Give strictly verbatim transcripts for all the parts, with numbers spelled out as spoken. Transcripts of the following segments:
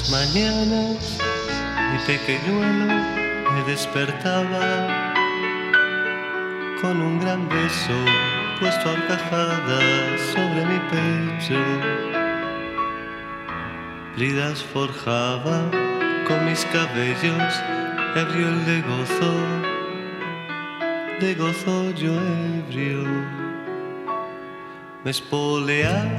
mañanas mi pequeñuelo me despertaba con un gran beso puesto a horcajadas sobre mi pecho. Lidas forjaba con mis cabellos, ebrio el de gozo, de gozo yo ebrio. Me espoleaba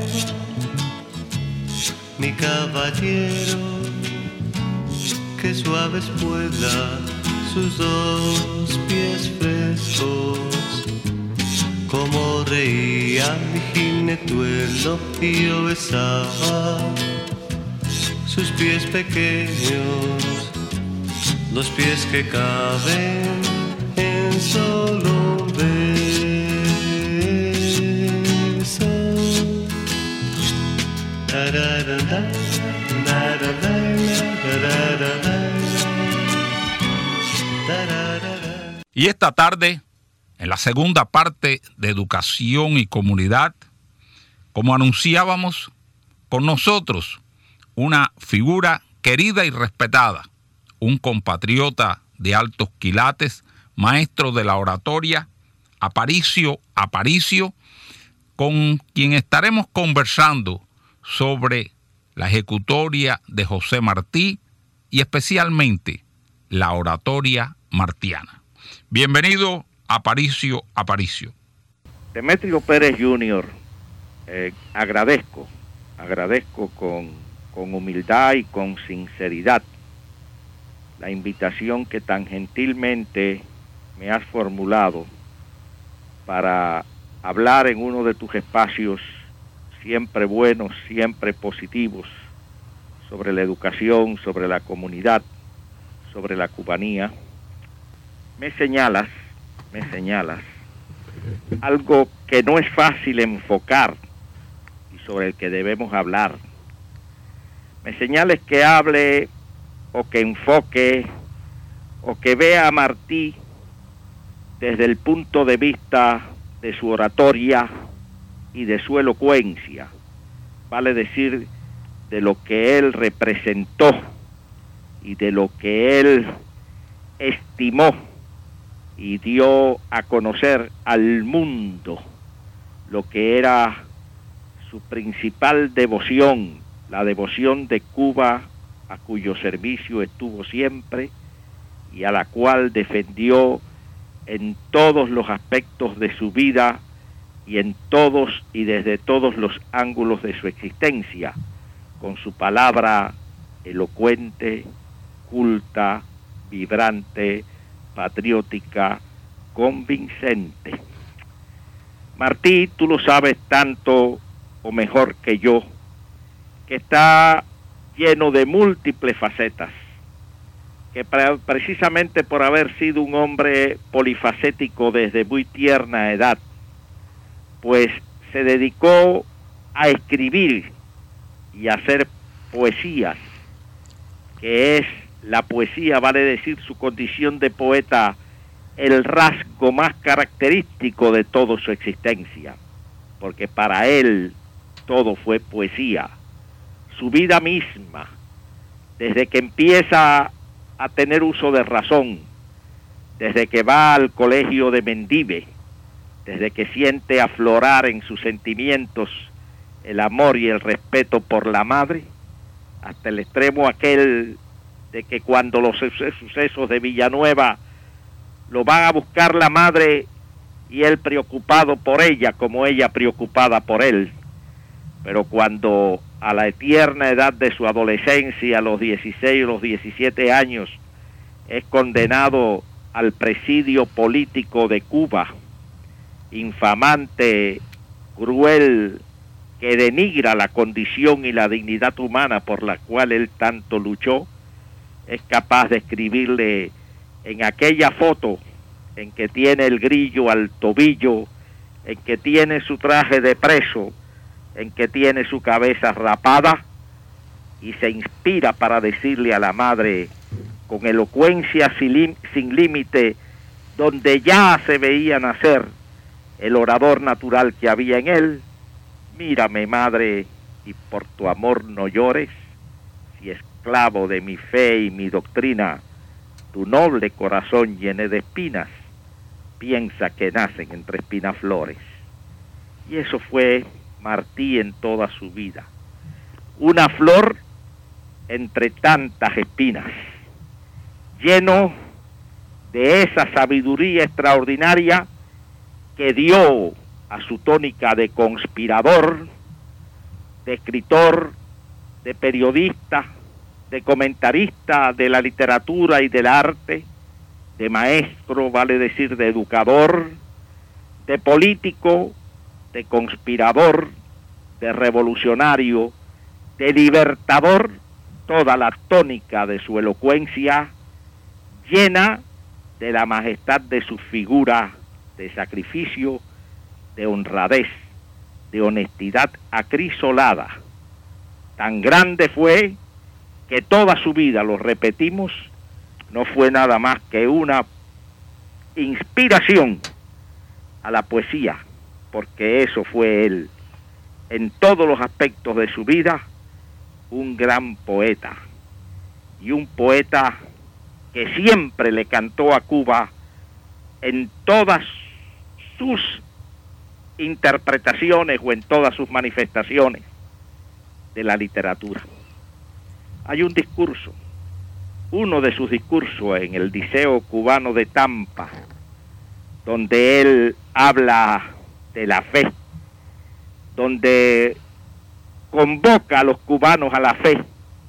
mi caballero, que suave espuela sus dos pies frescos. Como reía mi jinetuelo y yo besaba sus pies pequeños, los pies que caben en solo beso. Y esta tarde, en la segunda parte de Educación y Comunidad, como anunciábamos, con nosotros una figura querida y respetada, un compatriota de altos quilates, maestro de la oratoria, Aparicio Aparicio, con quien estaremos conversando sobre la ejecutoria de José Martí y especialmente la oratoria martiana. Bienvenido, Aparicio Aparicio. Demetrio Pérez junior, eh, agradezco, agradezco con, con humildad y con sinceridad la invitación que tan gentilmente me has formulado para hablar en uno de tus espacios siempre buenos, siempre positivos, sobre la educación, sobre la comunidad, sobre la cubanía. Me señalas, me señalas algo que no es fácil enfocar y sobre el que debemos hablar. Me señales que hable o que enfoque o que vea a Martí desde el punto de vista de su oratoria y de su elocuencia, vale decir, de lo que él representó y de lo que él estimó y dio a conocer al mundo lo que era su principal devoción, la devoción de Cuba, a cuyo servicio estuvo siempre y a la cual defendió en todos los aspectos de su vida y en todos y desde todos los ángulos de su existencia, con su palabra elocuente, culta, vibrante, patriótica, convincente. Martí, tú lo sabes tanto o mejor que yo, que está lleno de múltiples facetas, que precisamente por haber sido un hombre polifacético desde muy tierna edad, pues se dedicó a escribir y a hacer poesías, que es la poesía, vale decir, su condición de poeta, el rasgo más característico de toda su existencia, porque para él todo fue poesía. Su vida misma, desde que empieza a tener uso de razón, desde que va al colegio de Mendive, desde que siente aflorar en sus sentimientos el amor y el respeto por la madre, hasta el extremo aquel de que cuando los sucesos de Villanueva lo van a buscar la madre y él preocupado por ella como ella preocupada por él, pero cuando a la tierna edad de su adolescencia, a los dieciséis o los diecisiete años, es condenado al presidio político de Cuba, infamante, cruel, que denigra la condición y la dignidad humana por la cual él tanto luchó, es capaz de escribirle en aquella foto en que tiene el grillo al tobillo, en que tiene su traje de preso, en que tiene su cabeza rapada, y se inspira para decirle a la madre con elocuencia sin, sin límite, donde ya se veía nacer el orador natural que había en él: mírame, madre, y por tu amor no llores, si es esclavo de mi fe y mi doctrina, tu noble corazón llené de espinas, piensa que nacen entre espinas flores. Y eso fue Martí en toda su vida. Una flor entre tantas espinas, lleno de esa sabiduría extraordinaria que dio a su tónica de conspirador, de escritor, de periodista, de comentarista de la literatura y del arte, de maestro, vale decir, de educador, de político, de conspirador, de revolucionario, de libertador, toda la tónica de su elocuencia, llena de la majestad de su figura de sacrificio, de honradez, de honestidad acrisolada. Tan grande fue que toda su vida, lo repetimos, no fue nada más que una inspiración a la poesía, porque eso fue él, en todos los aspectos de su vida, un gran poeta, y un poeta que siempre le cantó a Cuba en todas sus interpretaciones o en todas sus manifestaciones de la literatura. Hay un discurso, uno de sus discursos en el Liceo Cubano de Tampa, donde él habla de la fe, donde convoca a los cubanos a la fe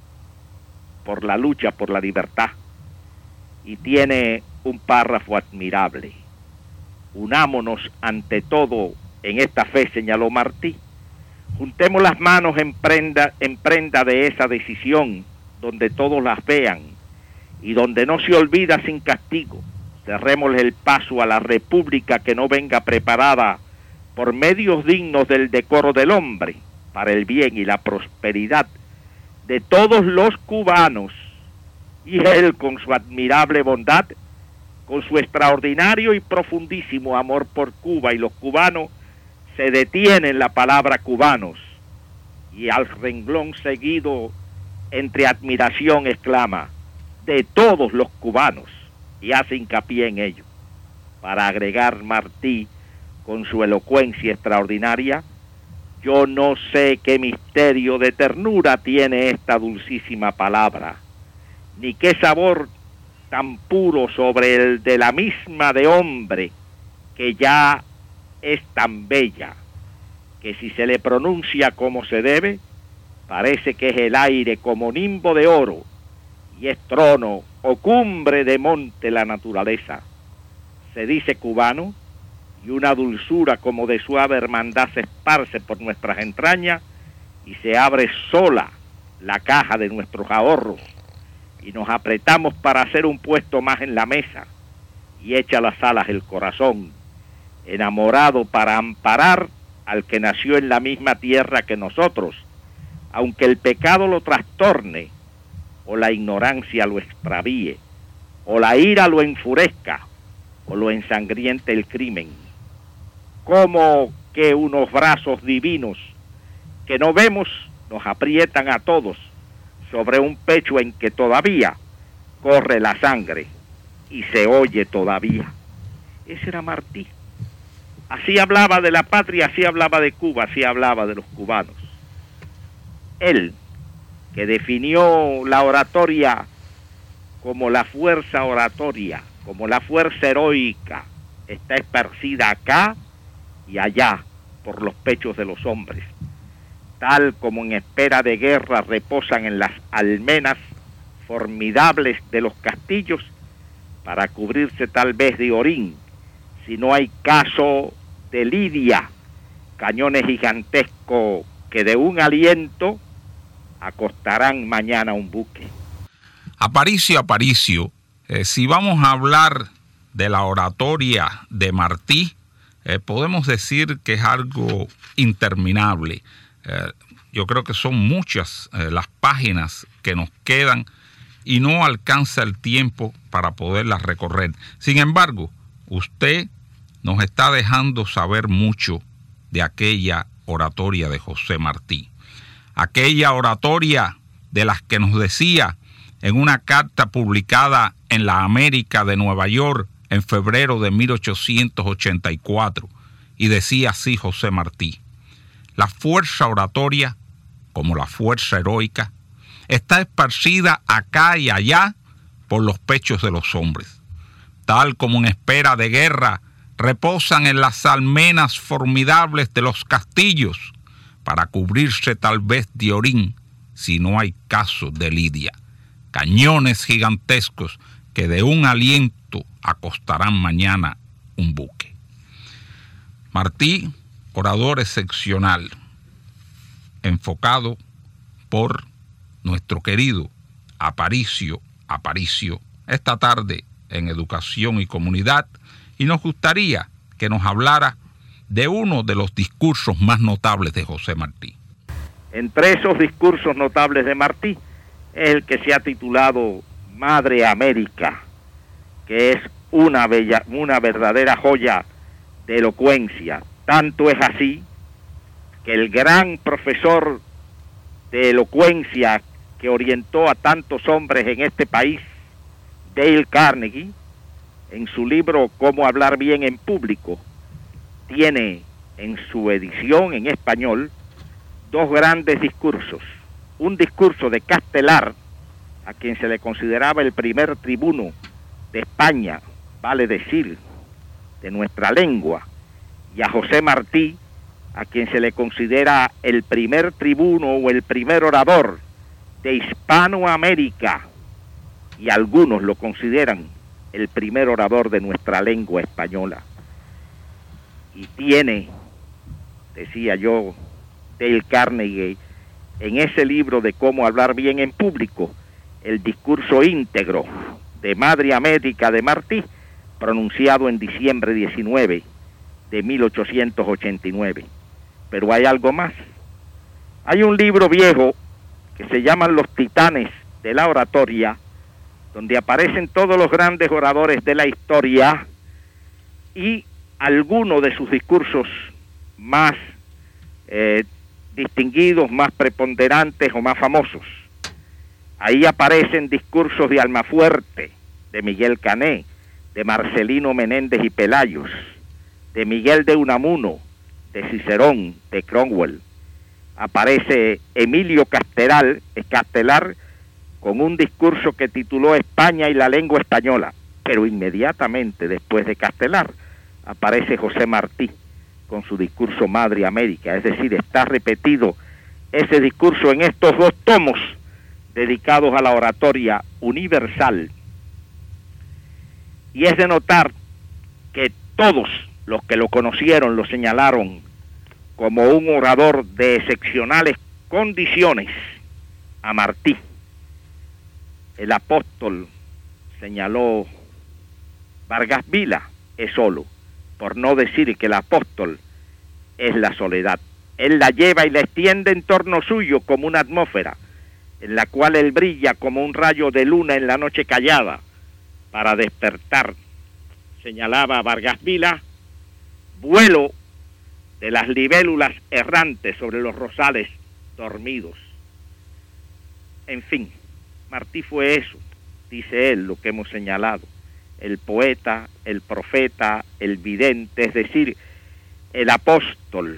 por la lucha por la libertad, y tiene un párrafo admirable. Unámonos ante todo en esta fe, señaló Martí. Juntemos las manos en prenda, en prenda de esa decisión, donde todos las vean y donde no se olvida sin castigo. Cerrémosle el paso a la república que no venga preparada por medios dignos del decoro del hombre, para el bien y la prosperidad de todos los cubanos. Y él, con su admirable bondad, con su extraordinario y profundísimo amor por Cuba y los cubanos, se detiene en la palabra cubanos, y al renglón seguido, entre admiración, exclama, de todos los cubanos, y hace hincapié en ello. Para agregar Martí, con su elocuencia extraordinaria, yo no sé qué misterio de ternura tiene esta dulcísima palabra, ni qué sabor tan puro sobre el de la misma de hombre, que ya es tan bella, que si se le pronuncia como se debe, parece que es el aire como nimbo de oro, y es trono o cumbre de monte la naturaleza. Se dice cubano, y una dulzura como de suave hermandad se esparce por nuestras entrañas, y se abre sola la caja de nuestros ahorros, y nos apretamos para hacer un puesto más en la mesa, y echa las alas el corazón, enamorado para amparar al que nació en la misma tierra que nosotros, aunque el pecado lo trastorne, o la ignorancia lo extravíe, o la ira lo enfurezca, o lo ensangriente el crimen. Como que unos brazos divinos que no vemos nos aprietan a todos sobre un pecho en que todavía corre la sangre y se oye todavía. Ese era Martí. Así hablaba de la patria, así hablaba de Cuba, así hablaba de los cubanos. Él, que definió la oratoria como la fuerza oratoria, como la fuerza heroica, está esparcida acá y allá por los pechos de los hombres, tal como en espera de guerra reposan en las almenas formidables de los castillos para cubrirse tal vez de orín, si no hay caso de lidia, cañones gigantescos que de un aliento acostarán mañana un buque. Aparicio, Aparicio, eh, si vamos a hablar de la oratoria de Martí, eh, podemos decir que es algo interminable. Eh, yo creo que son muchas eh, las páginas que nos quedan y no alcanza el tiempo para poderlas recorrer. Sin embargo, usted nos está dejando saber mucho de aquella oratoria de José Martí. Aquella oratoria de las que nos decía en una carta publicada en la América de Nueva York en febrero de mil ochocientos ochenta y cuatro, y decía así José Martí: la fuerza oratoria, como la fuerza heroica, está esparcida acá y allá por los pechos de los hombres. Tal como en espera de guerra reposan en las almenas formidables de los castillos, para cubrirse tal vez de orín, si no hay caso de lidia, cañones gigantescos que de un aliento acostarán mañana un buque. Martí, orador excepcional, enfocado por nuestro querido Aparicio Aparicio, esta tarde en Educación y Comunidad, y nos gustaría que nos hablara de uno de los discursos más notables de José Martí. Entre esos discursos notables de Martí es el que se ha titulado Madre América, que es una bella, una verdadera joya de elocuencia. Tanto es así que el gran profesor de elocuencia que orientó a tantos hombres en este país, Dale Carnegie, en su libro Cómo hablar bien en público, tiene en su edición en español dos grandes discursos. Un discurso de Castelar, a quien se le consideraba el primer tribuno de España, vale decir, de nuestra lengua, y a José Martí, a quien se le considera el primer tribuno o el primer orador de Hispanoamérica, y algunos lo consideran el primer orador de nuestra lengua española. Y tiene, decía yo, Dale Carnegie, en ese libro de Cómo hablar bien en público, el discurso íntegro de Madre América de Martí, pronunciado en diciembre diecinueve de mil ochocientos ochenta y nueve. Pero hay algo más. Hay un libro viejo que se llama Los Titanes de la Oratoria, donde aparecen todos los grandes oradores de la historia y algunos de sus discursos más eh, distinguidos, más preponderantes o más famosos. Ahí aparecen discursos de Almafuerte, de Miguel Cané, de Marcelino Menéndez y Pelayos, de Miguel de Unamuno, de Cicerón, de Cromwell. Aparece Emilio Castelar, Castelar con un discurso que tituló España y la lengua española, pero inmediatamente después de Castelar aparece José Martí con su discurso Madre América, es decir, está repetido ese discurso en estos dos tomos dedicados a la oratoria universal. Y es de notar que todos los que lo conocieron lo señalaron como un orador de excepcionales condiciones a Martí. El apóstol señaló Vargas Vila es solo, por no decir que el apóstol es la soledad. Él la lleva y la extiende en torno suyo como una atmósfera, en la cual él brilla como un rayo de luna en la noche callada, para despertar. Señalaba Vargas Vila, vuelo de las libélulas errantes sobre los rosales dormidos. En fin, Martí fue eso, dice él, lo que hemos señalado, el poeta, el profeta, el vidente, es decir, el apóstol.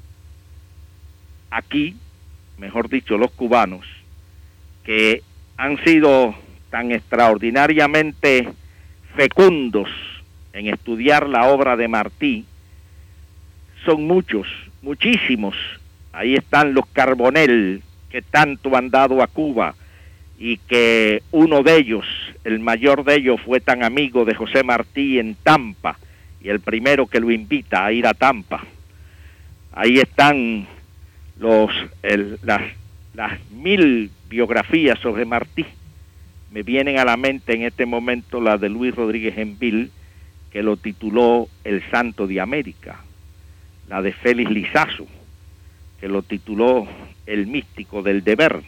Aquí, mejor dicho, los cubanos, que han sido tan extraordinariamente fecundos en estudiar la obra de Martí, son muchos, muchísimos. Ahí están los Carbonell, que tanto han dado a Cuba, y que uno de ellos, el mayor de ellos, fue tan amigo de José Martí en Tampa, y el primero que lo invita a ir a Tampa. Ahí están los el, las, las mil biografías sobre Martí. Me vienen a la mente en este momento la de Luis Rodríguez Envil, que lo tituló El Santo de América, la de Félix Lizazo, que lo tituló El Místico del Deber.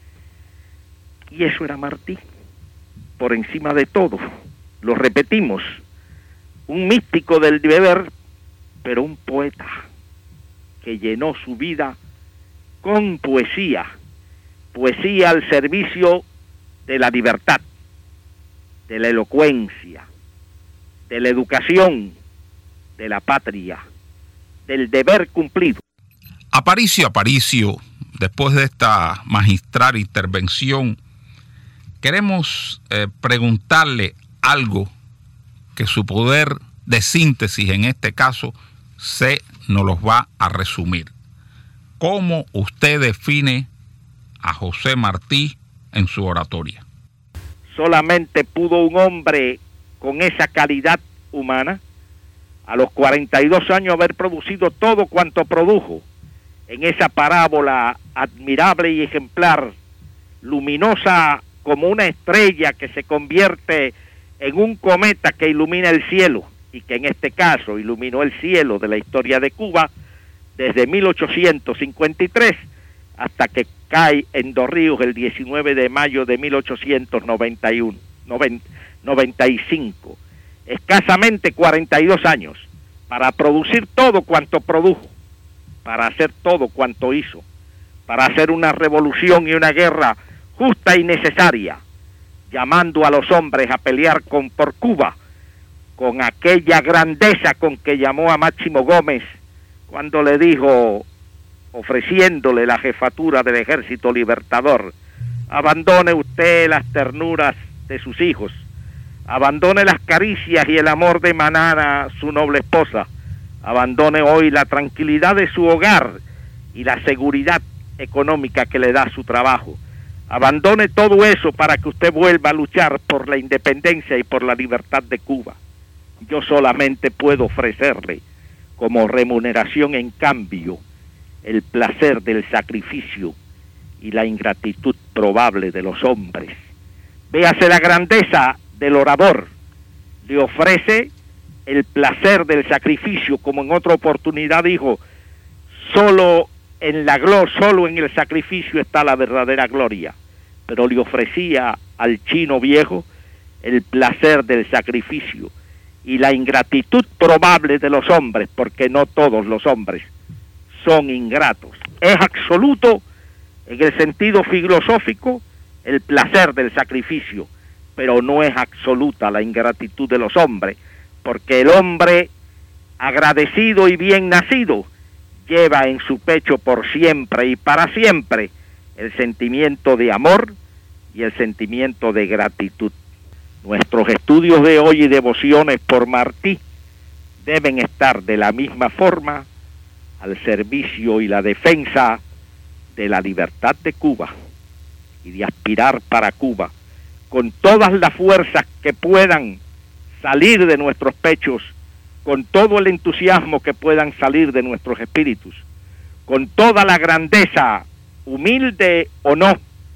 Y eso era Martí, por encima de todo. Lo repetimos, un místico del deber, pero un poeta que llenó su vida con poesía, poesía al servicio de la libertad, de la elocuencia, de la educación, de la patria, del deber cumplido. Aparicio, Aparicio, después de esta magistral intervención, queremos eh, preguntarle algo que su poder de síntesis, en este caso, se nos los va a resumir. ¿Cómo usted define a José Martí en su oratoria? Solamente pudo un hombre con esa calidad humana, a los cuarenta y dos años, haber producido todo cuanto produjo en esa parábola admirable y ejemplar, luminosa como una estrella que se convierte en un cometa que ilumina el cielo, y que en este caso iluminó el cielo de la historia de Cuba desde mil ochocientos cincuenta y tres hasta que cae en Dos Ríos el diecinueve de mayo de mil ochocientos noventa y uno, noventa y cinco. Escasamente cuarenta y dos años para producir todo cuanto produjo, para hacer todo cuanto hizo, para hacer una revolución y una guerra justa y necesaria, llamando a los hombres a pelear con, por Cuba, con aquella grandeza con que llamó a Máximo Gómez cuando le dijo, ofreciéndole la jefatura del Ejército Libertador: abandone usted las ternuras de sus hijos, abandone las caricias y el amor de Manara, su noble esposa, abandone hoy la tranquilidad de su hogar y la seguridad económica que le da su trabajo, abandone todo eso para que usted vuelva a luchar por la independencia y por la libertad de Cuba. Yo solamente puedo ofrecerle como remuneración en cambio el placer del sacrificio y la ingratitud probable de los hombres. Véase la grandeza del orador, le ofrece el placer del sacrificio, como en otra oportunidad dijo, solo en la gloria, solo en el sacrificio está la verdadera gloria, pero le ofrecía al chino viejo el placer del sacrificio y la ingratitud probable de los hombres, porque no todos los hombres son ingratos. Es absoluto en el sentido filosófico el placer del sacrificio, pero no es absoluta la ingratitud de los hombres, porque el hombre agradecido y bien nacido lleva en su pecho por siempre y para siempre el sentimiento de amor y el sentimiento de gratitud. Nuestros estudios de hoy y devociones por Martí deben estar de la misma forma al servicio y la defensa de la libertad de Cuba y de aspirar para Cuba con todas las fuerzas que puedan salir de nuestros pechos, con todo el entusiasmo que puedan salir de nuestros espíritus, con toda la grandeza, humilde o no,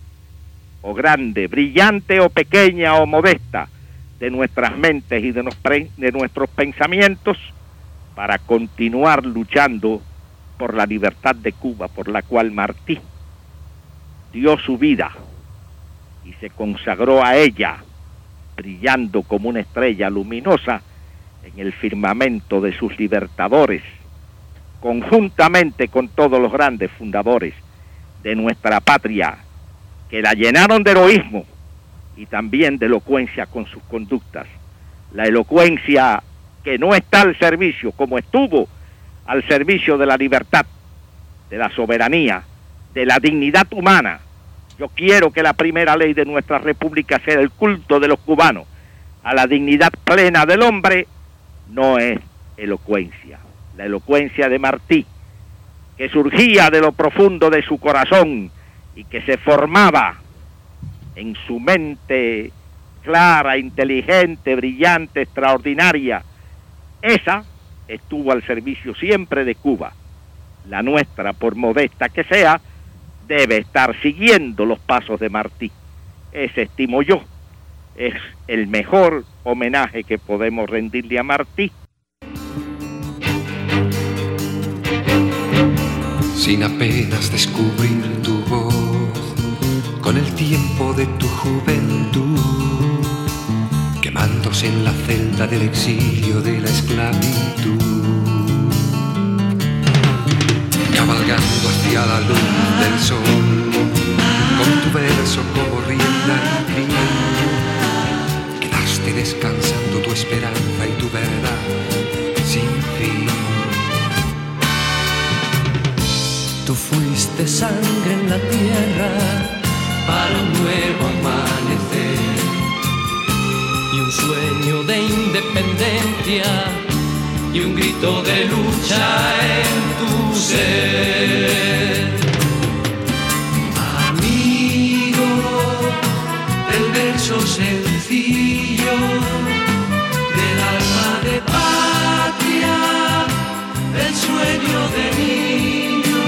o grande, brillante o pequeña o modesta, de nuestras mentes y de, nos, de nuestros pensamientos, para continuar luchando por la libertad de Cuba, por la cual Martí dio su vida y se consagró a ella, brillando como una estrella luminosa en el firmamento de sus libertadores, conjuntamente con todos los grandes fundadores de nuestra patria, que la llenaron de heroísmo y también de elocuencia con sus conductas. La elocuencia que no está al servicio, como estuvo al servicio de la libertad, de la soberanía, de la dignidad humana. Yo quiero que la primera ley de nuestra república sea el culto de los cubanos a la dignidad plena del hombre. No es elocuencia. La elocuencia de Martí, que surgía de lo profundo de su corazón y que se formaba en su mente clara, inteligente, brillante, extraordinaria, esa estuvo al servicio siempre de Cuba. La nuestra, por modesta que sea, debe estar siguiendo los pasos de Martí. Ese, estimo yo, es el mejor homenaje que podemos rendirle a Martí. Sin apenas descubrir tu voz, con el tiempo de tu juventud, quemándose en la celda del exilio de la esclavitud, cabalgando hacia la luz del sol, con tu verso como rienda y fin. Quedaste descansando tu esperanza y tu verdad sin fin. Tú fuiste sangre en la tierra para un nuevo amanecer y un sueño de independencia y un grito de lucha en tu ser. Amigo del verso sencillo, del alma de patria, del sueño de niño,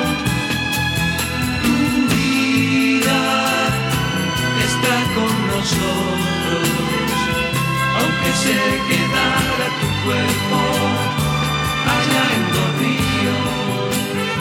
tu vida está con nosotros, aunque se quedara tu cuerpo allá en los ríos.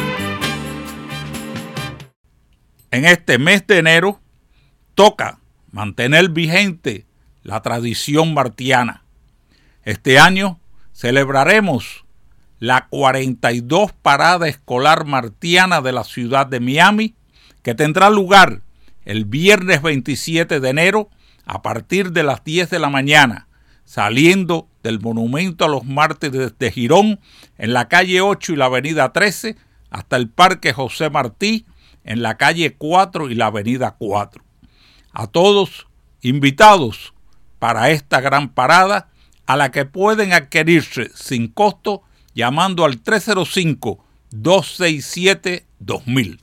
En este mes de enero toca mantener vigente la tradición martiana. Este año celebraremos la cuarenta y dos Parada Escolar Martiana de la ciudad de Miami, que tendrá lugar el viernes veintisiete de enero a partir de las diez de la mañana, saliendo del Monumento a los Mártires de Girón en la calle ocho y la avenida trece hasta el Parque José Martí en la calle cuatro y la avenida cuatro. A todos invitados para esta gran parada, a la que pueden adquirirse sin costo llamando al tres cero cinco, dos seis siete, dos mil.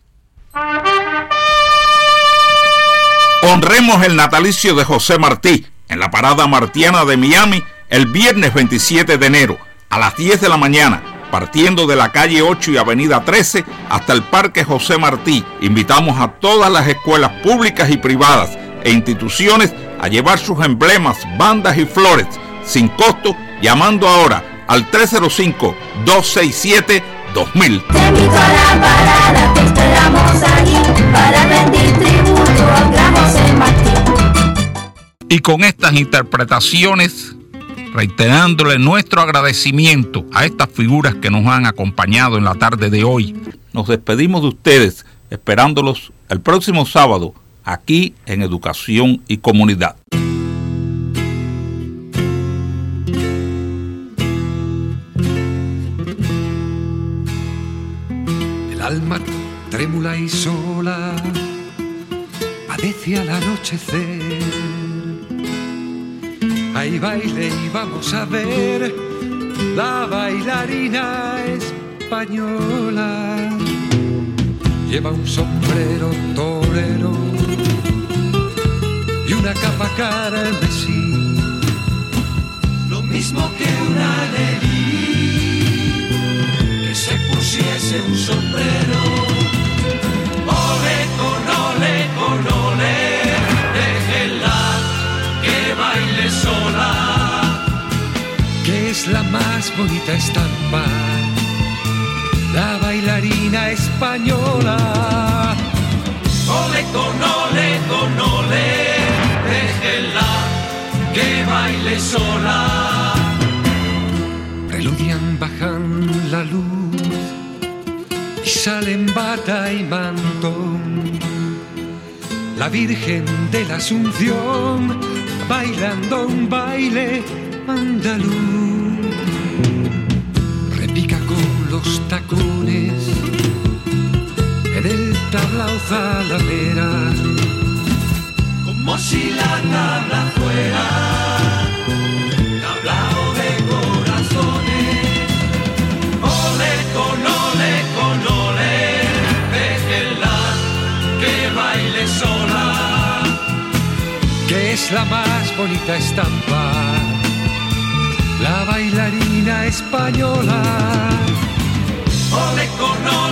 Honremos el natalicio de José Martí en la Parada Martiana de Miami el viernes veintisiete de enero a las diez de la mañana, partiendo de la calle ocho y avenida trece hasta el Parque José Martí. Invitamos a todas las escuelas públicas y privadas e instituciones a llevar sus emblemas, bandas y flores sin costo, llamando ahora al tres cero cinco, dos seis siete, dos mil. Te invito a la parada, te esperamos allí para rendir tributo al gran José Martí. Y con estas interpretaciones, reiterándole nuestro agradecimiento a estas figuras que nos han acompañado en la tarde de hoy, nos despedimos de ustedes, esperándolos el próximo sábado aquí en Educación y Comunidad. El alma trémula y sola padece al anochecer. Hay baile y vamos a ver la bailarina española. Lleva un sombrero torero y una capa carmesí, lo mismo que una lelí que se pusiese un sombrero. Ole con ole con ole, déjenla que baile sola, que es la más bonita estampa, la bailarina española. Ole con ole con ole, déjenla que baile sola. Preludian, bajan la luz y salen bata y mantón, la Virgen de la Asunción bailando un baile andaluz. Repica con los tacones en el tablao zalamera, como si la tabla fuera tablao de corazones. Ole con ole con ole, déjenla que baile sola, que es la más bonita estampa, la bailarina española. Ole con ole